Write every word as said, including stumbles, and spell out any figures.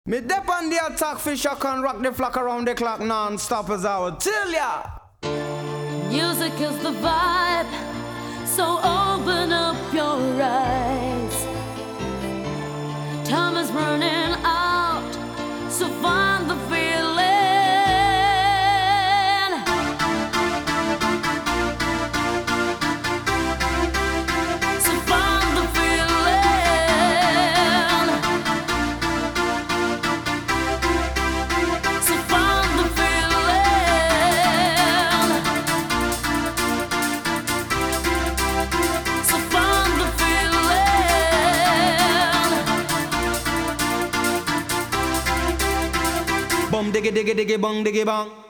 Me dep on the attack, fish I can rock the flock around the clock non-stop as I would tell ya. Music is the vibe, so open up your eyes. Time is running out, so find the feeling. So find the feeling. So find the feeling. So find the feeling. Bum diggy diggy diggy bong diggy bong.